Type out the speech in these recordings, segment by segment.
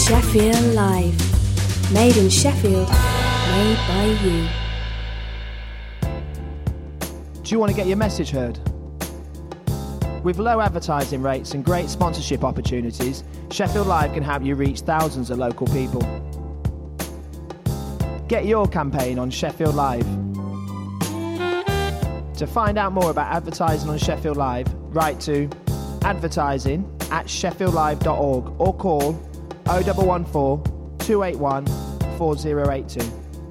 Sheffield Live. Made in Sheffield, made by you. Do you want to get your message heard? With low advertising rates and great sponsorship opportunities, Sheffield Live can help you reach thousands of local people. Get your campaign on Sheffield Live. To find out more about advertising on Sheffield Live, write to advertising@sheffieldlive.org or call 0114 281 4082.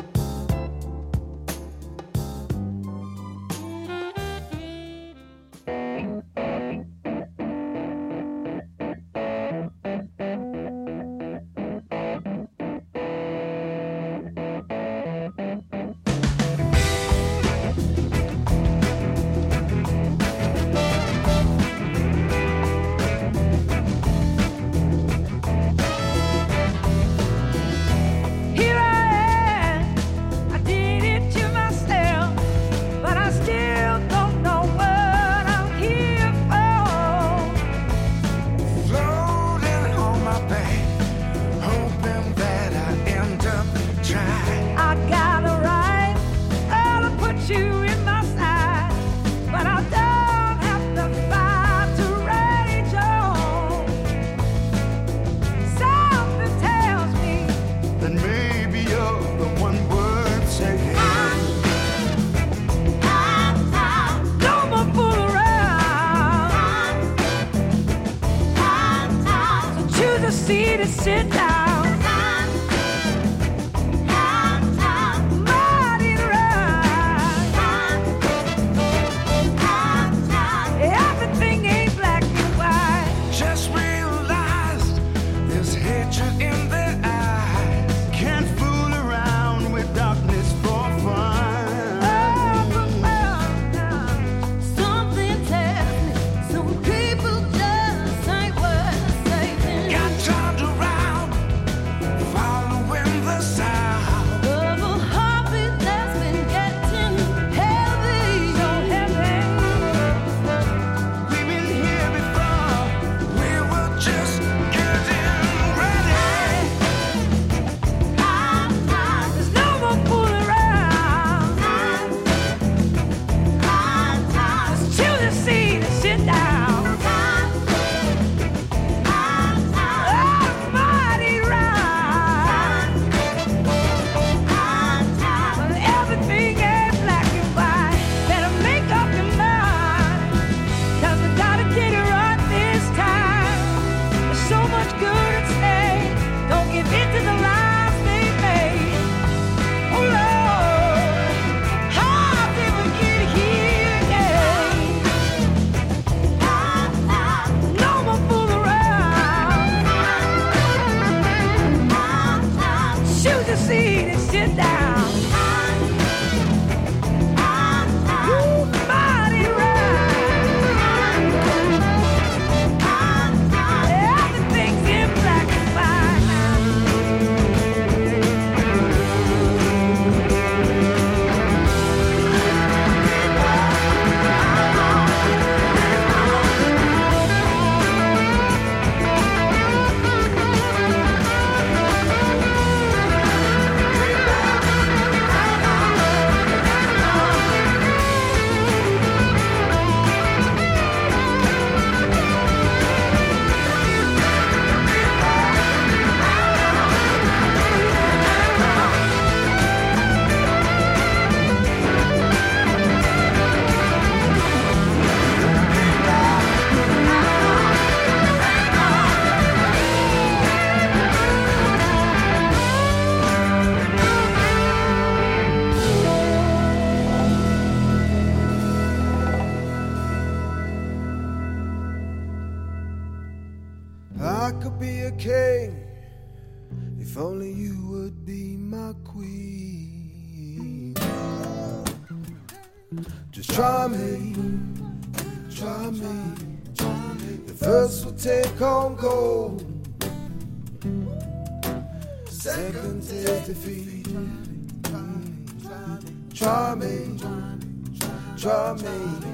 Try me,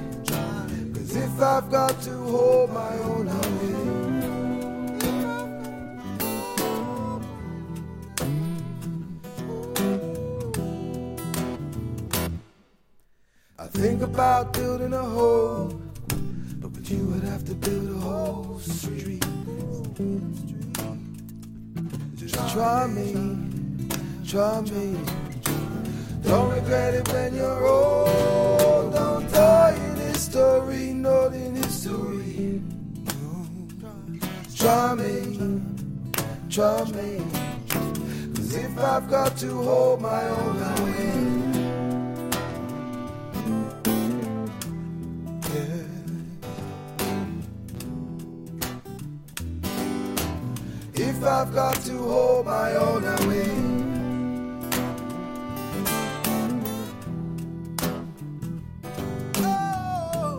'cause if I've got to hold my own, I will. think about building a hole, but with you I'd have to build a whole street. Just try me, try me. Don't regret it when you're old. Don't die in history, not in history. Try me, try me. 'Cause if I've got to hold my own, I will. If I've got to hold my own, I will. Oh,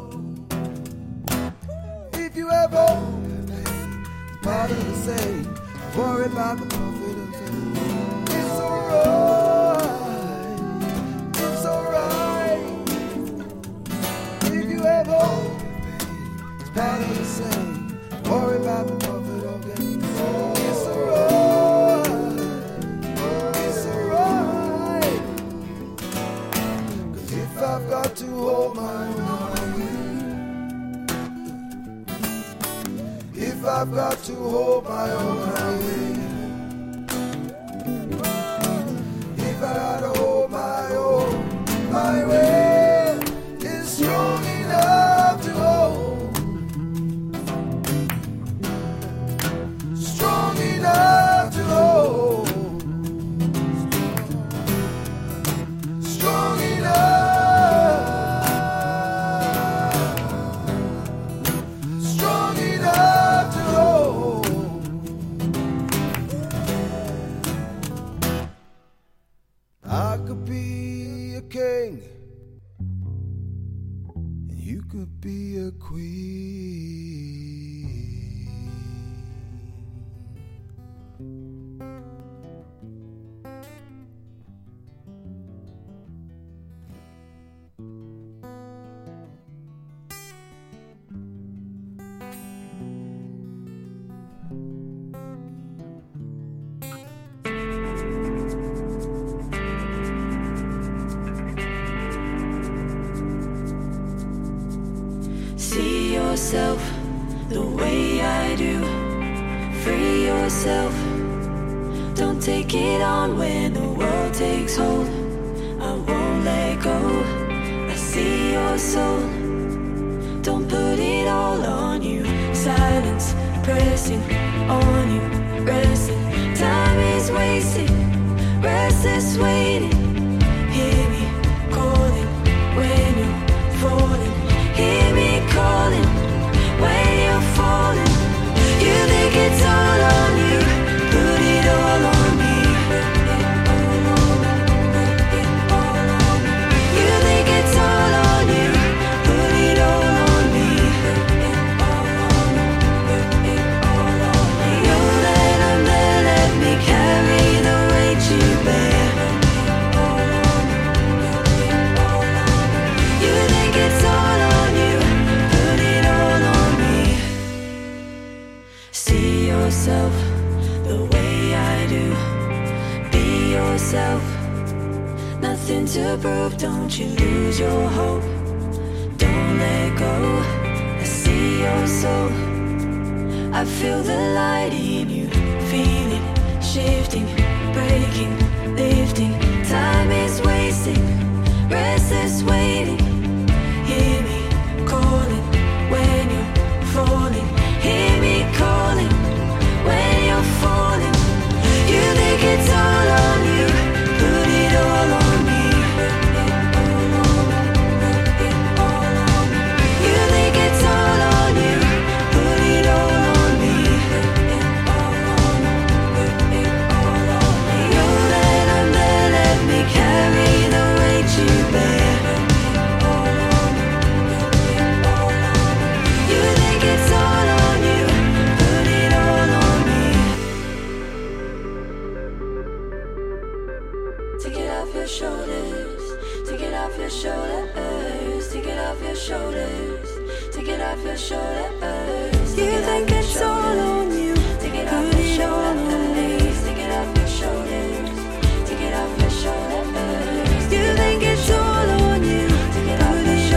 if you ever part of the same, worry about the profit of fame. It's alright, it's alright. If you ever part of the same, worry about the profit of fame. It's alright, it's alright. 'Cause if I've got to hold my own, if I've got to hold my own, I will. If I gotta hold my own, my will is strong enough to hold. Strong enough to hold. Strong enough. Strong enough to hold. I could be a king, and you could be a queen. See yourself the way I do. Free yourself. Don't take it on when the world takes hold. I won't let go. I see your soul. Don't put it all on you. Silence pressing on you. Resting. Time is wasting. Restless waiting. Hear me calling when you're falling. Hear me calling when you're falling. You think it's all on you. Put it all on me. You think it's all on you. Put it all on me. You let them there, let me carry the weight you bear. You think it's all on you. Put it all on me. See yourself the way I do. Be yourself. Nothing to prove. Don't you lose your hope. Don't let go. I see your soul. I feel the light in you. Feel it shifting, breaking, lifting. Time is wasting. Restless waiting. Hear me calling when you're falling. Hear me calling when you're falling. You think it's all on you. Put it all on me. You think it's all on you. Put it all on me. You let them there, let me carry the weight you bear. You think it's all on you. Put it all on me. Take it off your shoulders. Take it off your shoulders. Take it off your shoulders. Take it off your shoulders. You think it's all on you. Take it off your shoulders. Take it off your shoulders. Take it off your shoulders. You think it's all on you. Take it off your shoulders.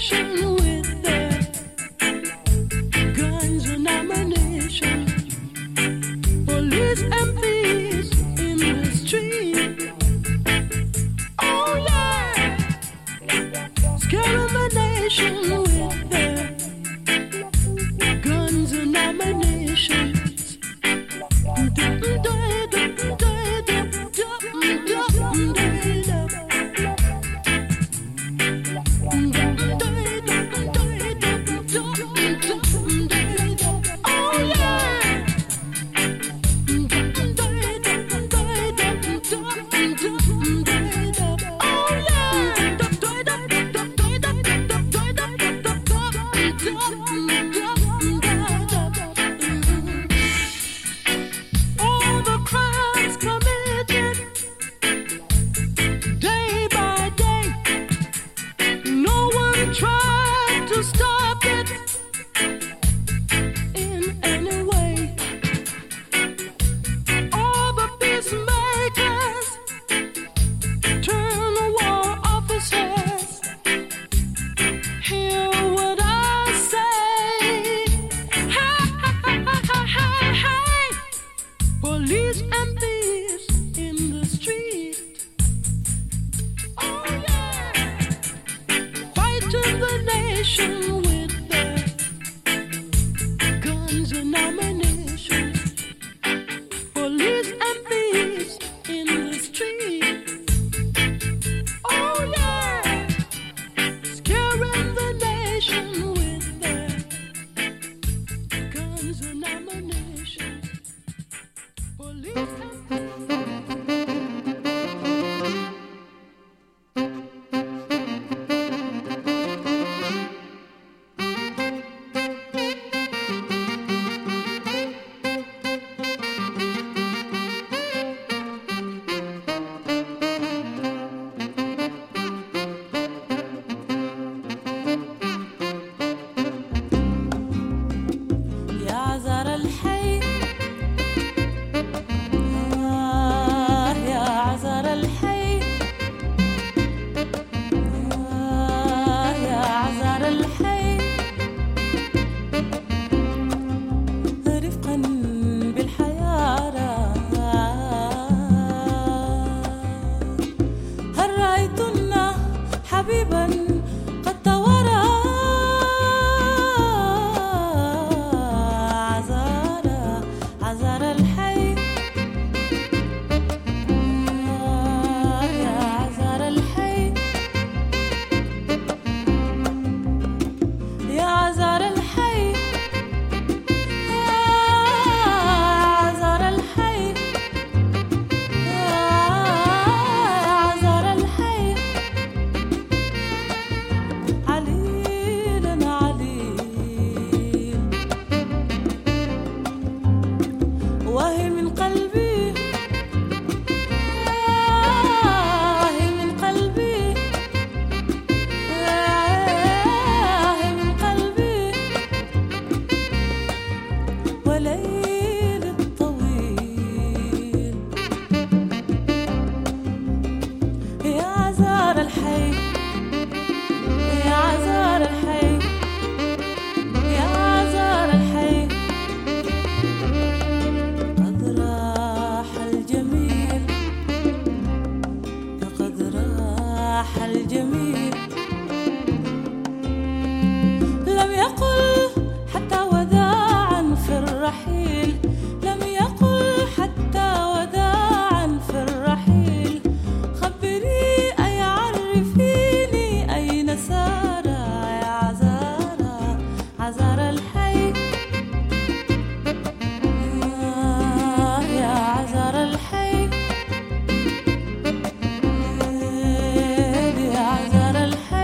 عزار الحي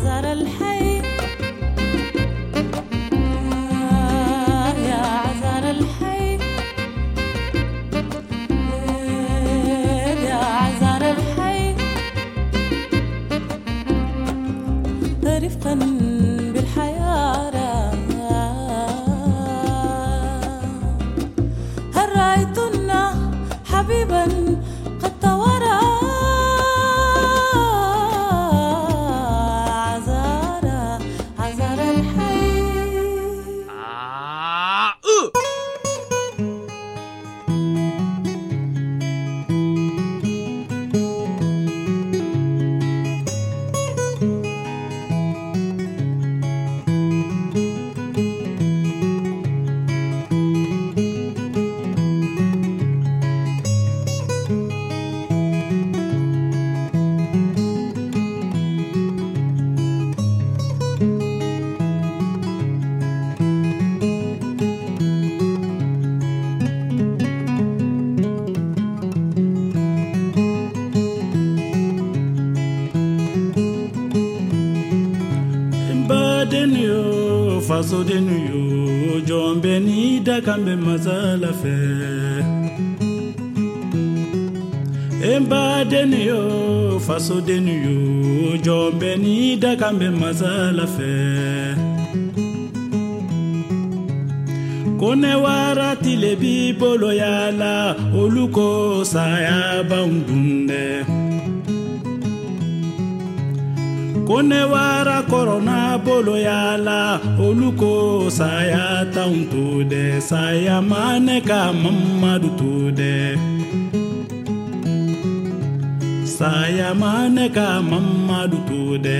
عذر الحي يا عذر الحي يا عذر الحي رفقا بالحياة هل رأيتنا حبيبا قد تورى عذر الحي faso denu yo jombe ni dakambe mazala fe emba denu yo faso denu yo jombe ni dakambe mazala fe kone warati le bibolo yala oluko saya baundunde kone wara korona bolo yala oluko saya tauntude saya maneka mamadu tude saya maneka mamadu tude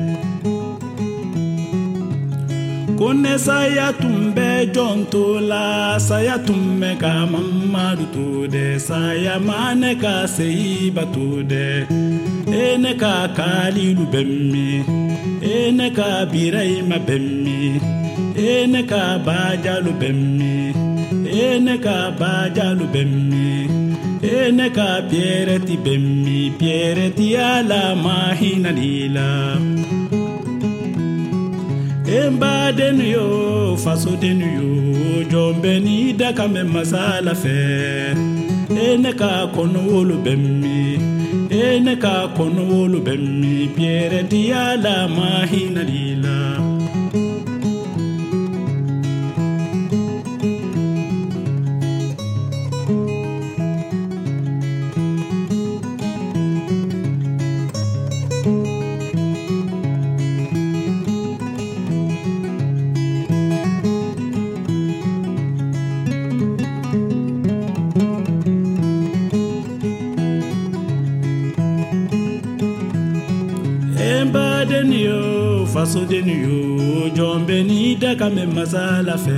kone saya tumbe jontola saya tumme ka mamadu tude saya maneka seiba tude ene ka kalilu bemmi ene ka biraima bemmi ene ka bajalu bemmi ene ka bajalu bemmi ene ka piereti bemmi piereti ala mahina lila emba denu yo faso denu yo jombe ni dakame masala fe ene ka kono wolu bemmi ene ka kono wolu bemmi piereti ala mahina lila faso denu yo jombe ni dakame masala fe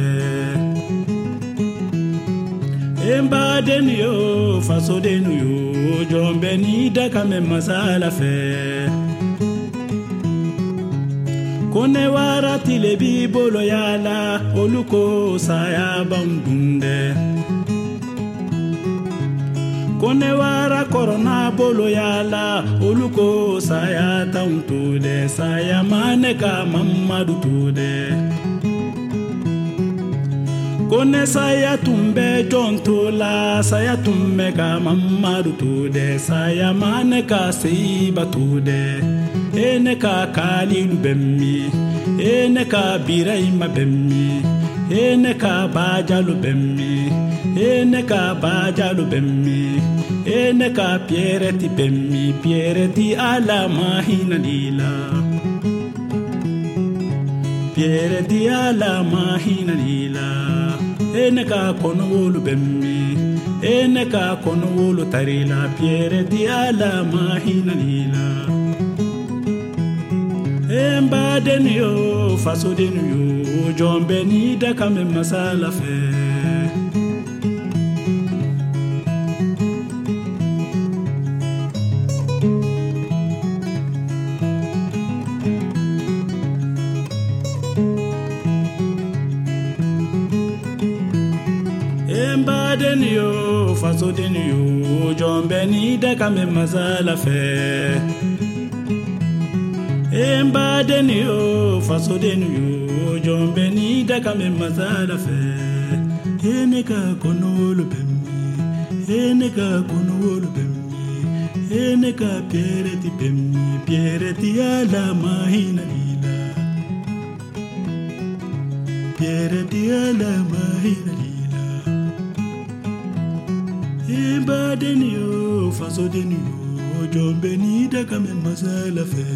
emba denu yo faso denu yo jombe ni dakame masala fe kone warati le bibolo yala oluko saya baundunde kone wara korona bolo yala oluko saya tauntude saya maneka mamadu tude kone saya tumbe jontola saya tumme ka mamadu tude saya maneka seiba tude ene ka kalilu bemmi ene ka biraima bemmi ene ka bajalu bemmi ene ka bajalu bemmi ene ka piereti bemmi piereti ala mahina lila piereti ala mahina lila ene ka kono wolu bemmi ene ka kono wolu tarila piereti ala mahina lila emba denu yo faso denu yo jombe ni dakame masala fe emba denu yo faso denu yo jombe ni dakame masala fe Emba denio faso denio jombe ni daka me masala fe eneka konolo bemmi eneka konolo bemmi eneka piereti ala mahina lila piereti ala mahina lila emba denio faso denio jombe ni daka me masala fe.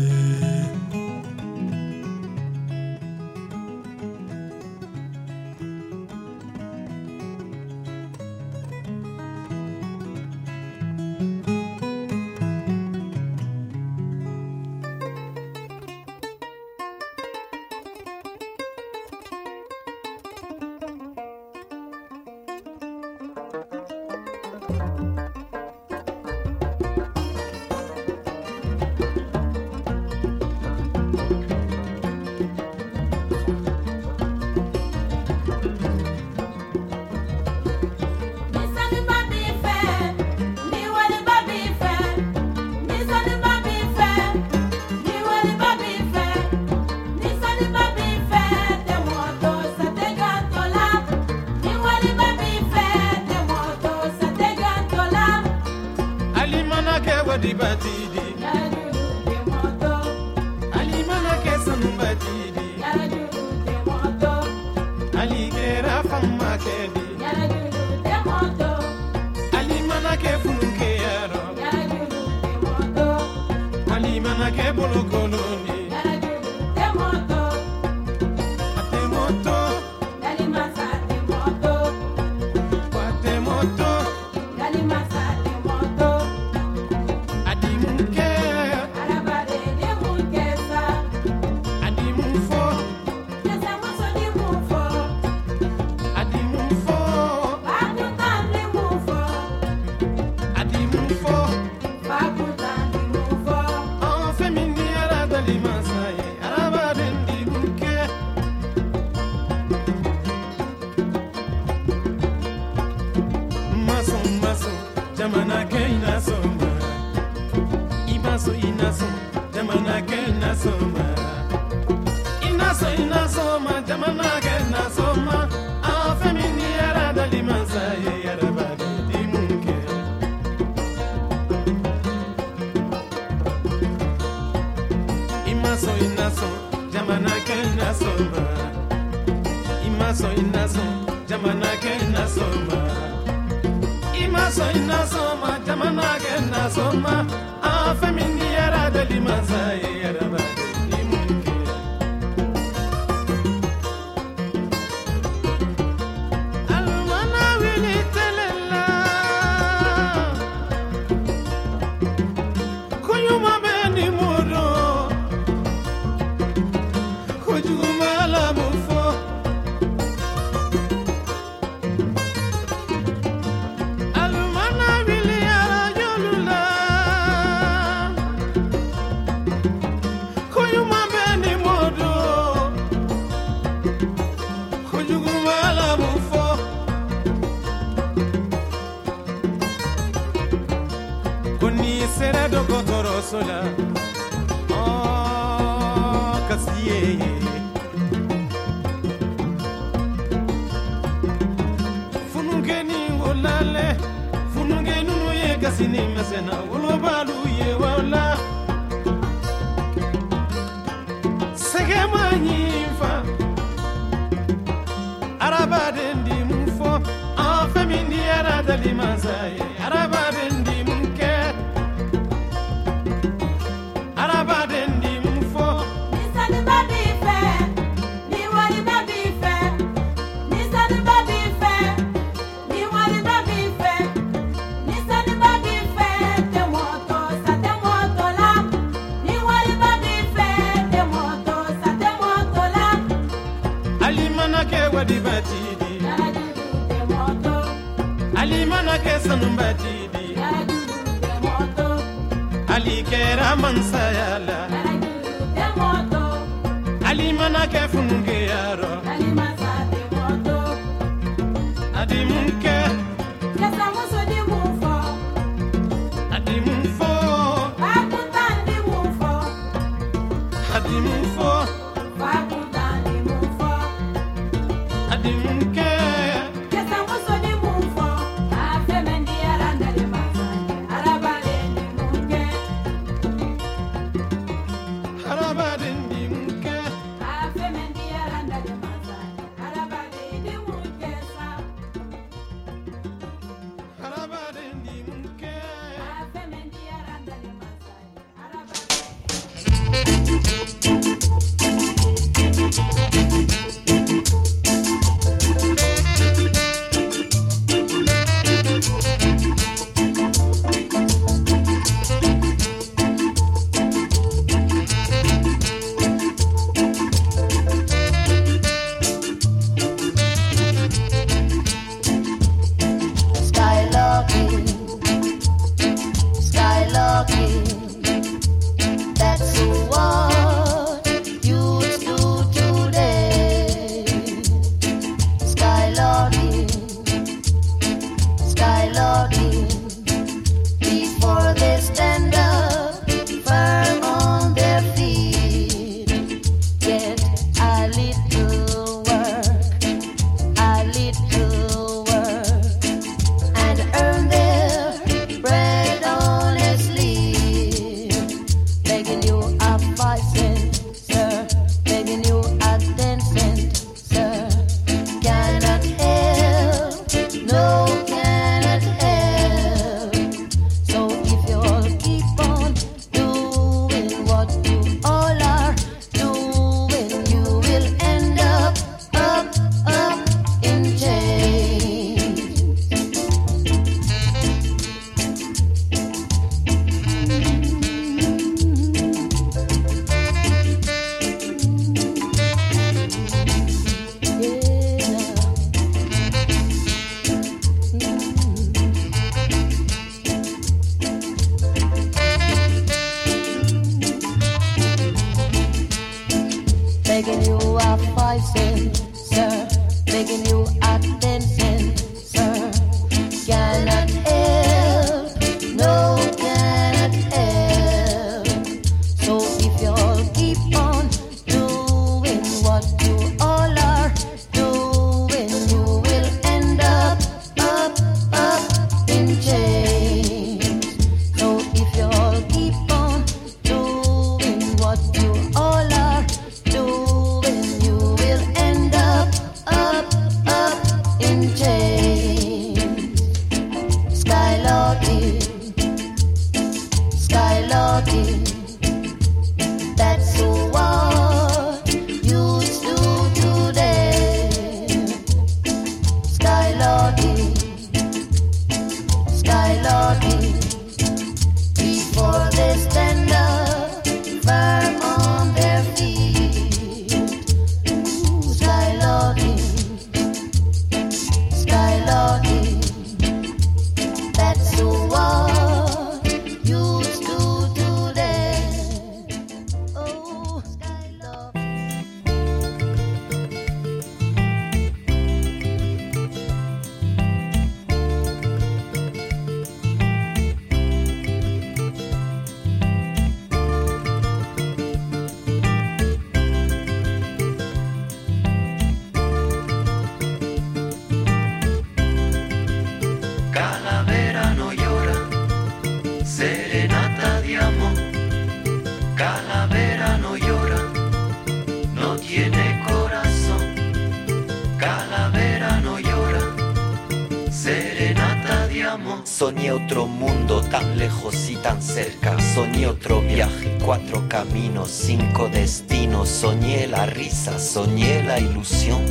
Soñé otro mundo tan lejos y tan cerca. Soñé otro viaje, 4 caminos, 5 destinos. Soñé la risa, soñé la ilusión.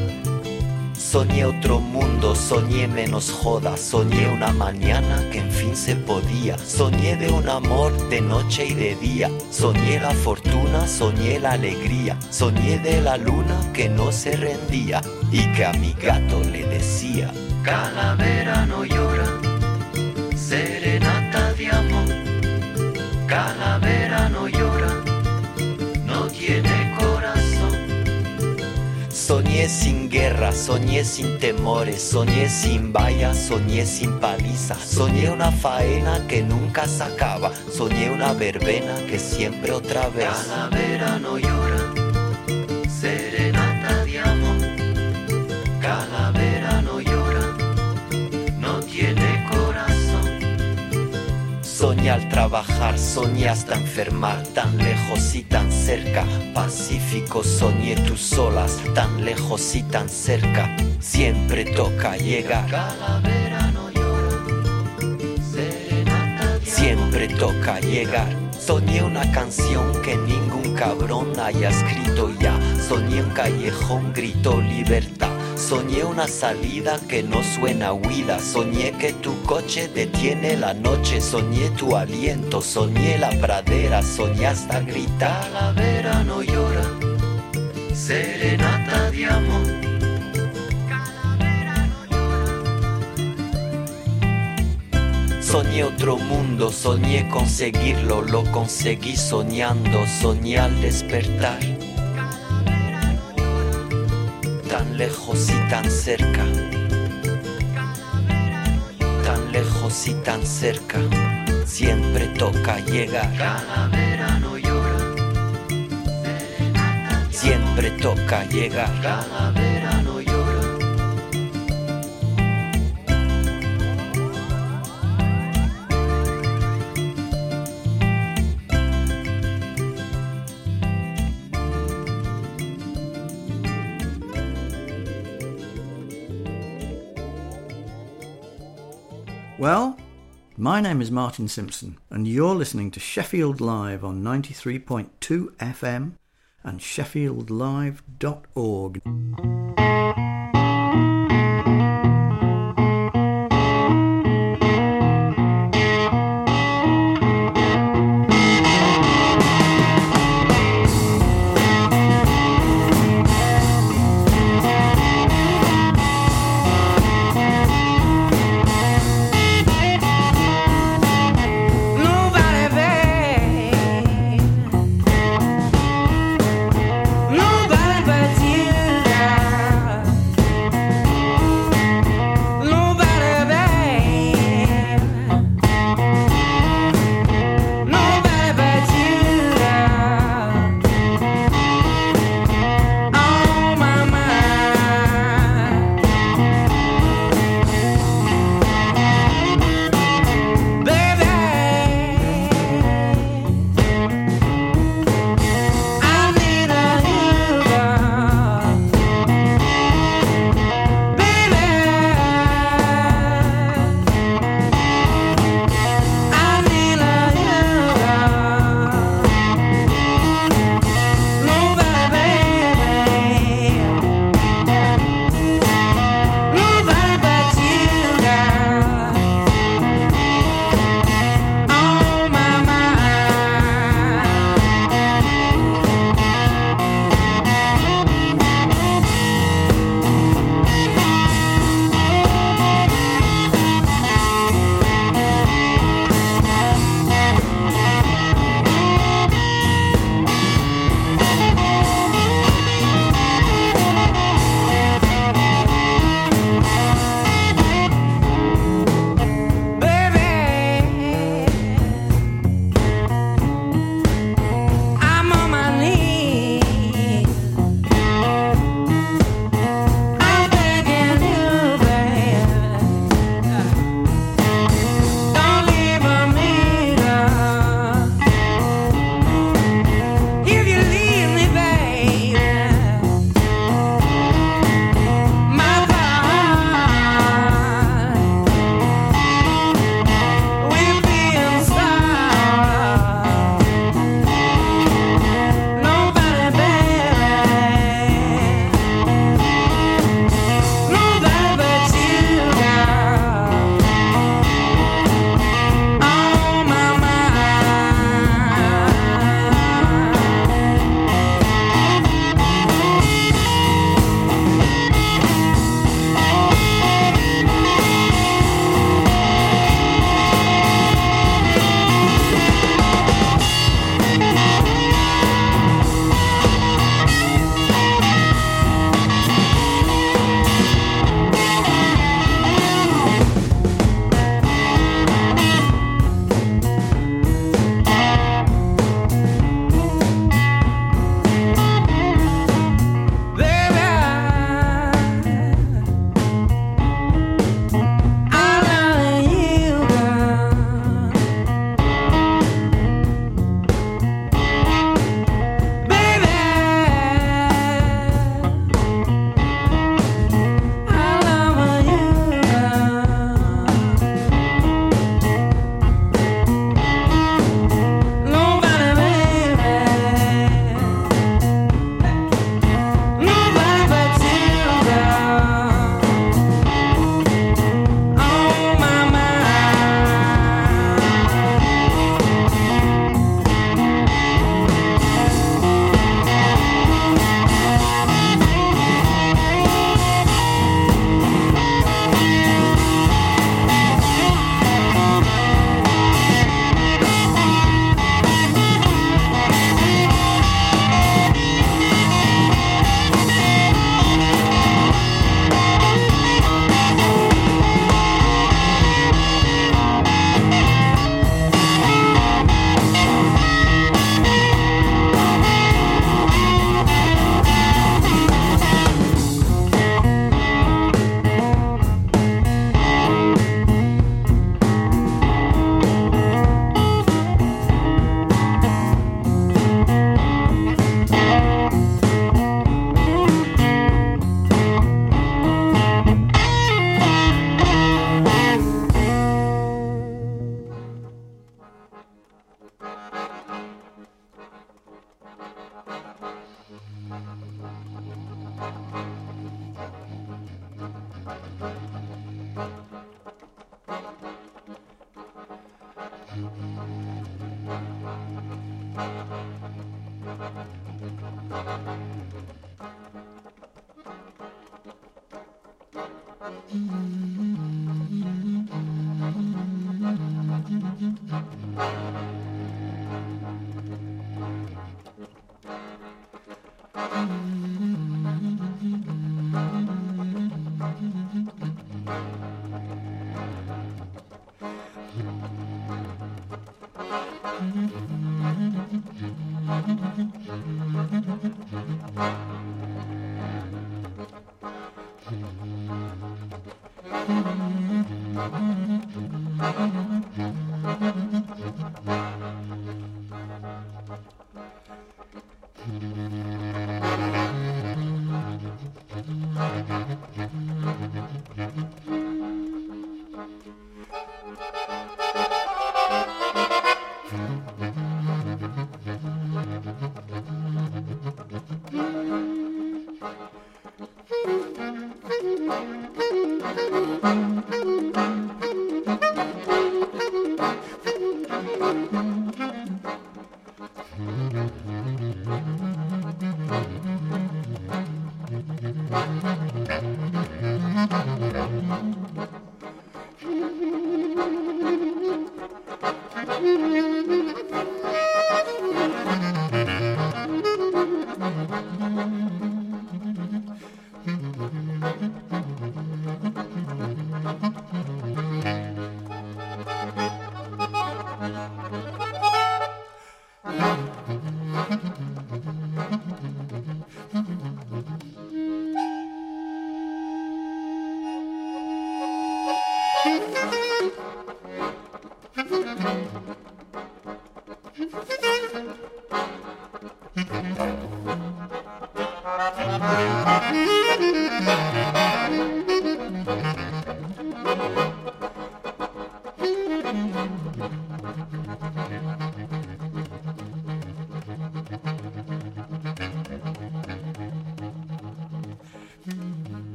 Soñé otro mundo, soñé menos joda. Soñé una mañana que en fin se podía. Soñé de un amor de noche y de día. Soñé la fortuna, soñé la alegría. Soñé de la luna que no se rendía y que a mi gato le decía: calavera no llora, serenata de amor. Calavera no llora, no tiene corazón. Soñé sin guerra, soñé sin temores. Soñé sin vallas, soñé sin paliza. Soñé una faena que nunca se acaba. Soñé una verbena que siempre otra vez. Calavera no llora, llegar, soñé hasta enfermar, tan lejos y tan cerca. Pacífico, soñé tus olas, tan lejos y tan cerca. Siempre toca llegar. Calavera no llora, serenata. Siempre toca llegar. Soñé una canción que ningún cabrón haya escrito ya. Soñé un callejón, grito libertad. Soñé una salida que no suena huida. Soñé que tu coche detiene la noche. Soñé tu aliento, soñé la pradera. Soñé hasta gritar. Calavera no llora, serenata de amor. Soñé otro mundo, soñé conseguirlo, lo conseguí soñando, soñé al despertar. Tan lejos y tan cerca, tan lejos y tan cerca, siempre toca llegar. Calavera no llora, siempre toca llegar. Calavera no llora. Well, my name is Martin Simpson, and you're listening to Sheffield Live on 93.2 FM and sheffieldlive.org. Nobody but you now.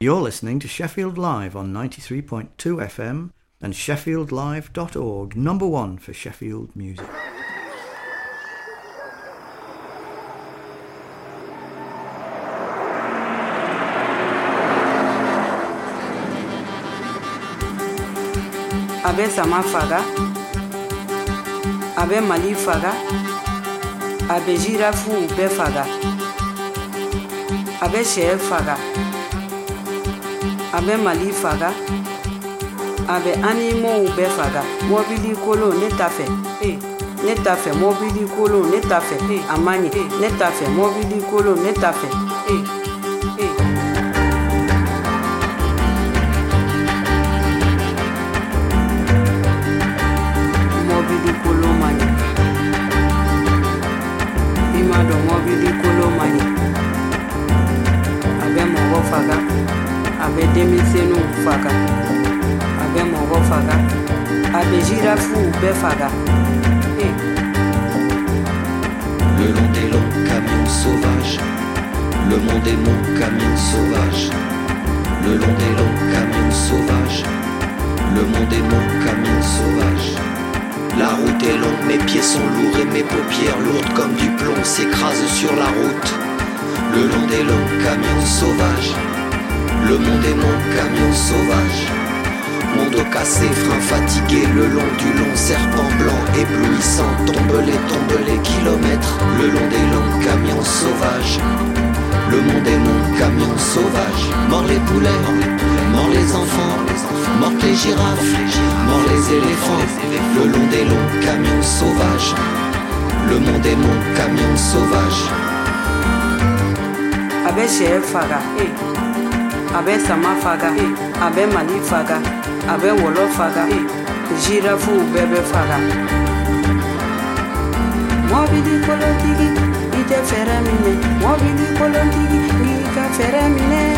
You're listening to Sheffield Live on 93.2 FM and sheffieldlive.org, number one for Sheffield music. Abe Sama faga, abe Mali faga, abe Jirafu be faga, abe Chef faga, abe Mali faga, abe Animo be faga, mobili kolo ne tafe, ne tafe mobili kolo ne tafe, amani ne tafe mobili kolo ne tafe, mobili kolo mani, imado mobili kolo mani, abe mogo faga, abe demisenu faga, abe mogo faga, abe Jirafu be faga. Le long des longs camions sauvages, le monde est mon camion sauvage. Le long des longs camions sauvages, le monde est mon camion sauvage. La route est longue, mes pieds sont lourds et mes paupières lourdes comme du plomb s'écrasent sur la route. Le long des longs camions sauvages, le monde est mon camion sauvage. Mon dos cassé, frein fatigué, le long du long serpent blanc éblouissant. Tombe les kilomètres, le long des longs camions sauvages. Le monde est mon camion sauvage. Mort les poulets, mort les enfants, mortes les girafes, mort les éléphants. Le long des longs camions sauvages. Le monde est mon camion sauvage. Abe Chef faga, abe Sama faga, abe Mali faga, abe Wolof faga, Jirafu bebe faga. Mobili kolotigi, ite feremine. Mobili kolotigi, ika feremine.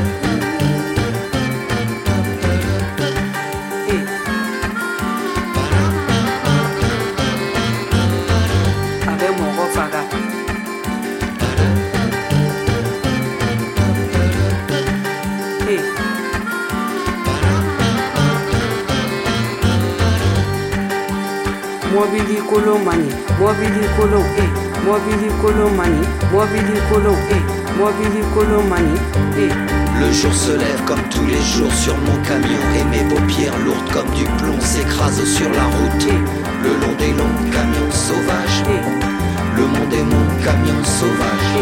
Abe mogo faga. Mobili kolo mani, mobili kolo, mobili kolo mani, mobili kolo, mobili kolo mani, Le jour se lève comme tous les jours sur mon camion et mes paupières lourdes comme du plomb s'écrasent sur la route. Le long des longs camions sauvages, le monde est mon camion sauvage.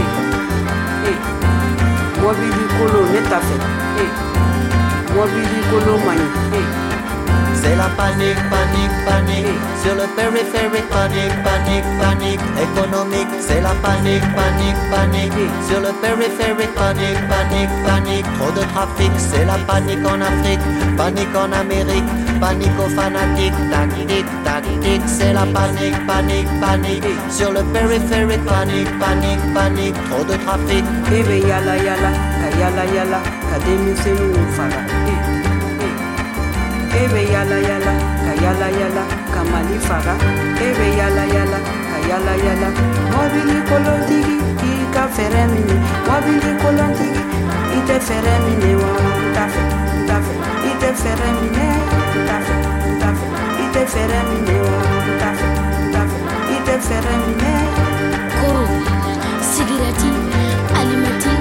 Mobili kolo ne tafe, mobili kolo mani, C'est la panique, panique, panique. Sur le périphérique, panique, panique, panique. Économique, c'est la panique, panique, panique. Sur le périphérique, panique, panique, panique. Trop de trafic, c'est la panique en Afrique. Panique en Amérique, panique aux fanatiques. Tactique, tactique, c'est la panique, panique, panique. Sur le périphérique, panique, panique, panique. Trop de trafic. ebe yala yala, ka demisenu faga. Ebe yala yala, ka Mali faga. Ebe yala yala, mobili kolotigi, ika feremine. Mobili kolotigi, ite feremine wa, tafe, ite feremine, tafe, ite feremine wa, tafe, ite feremine. Koro, sigirati, alimati,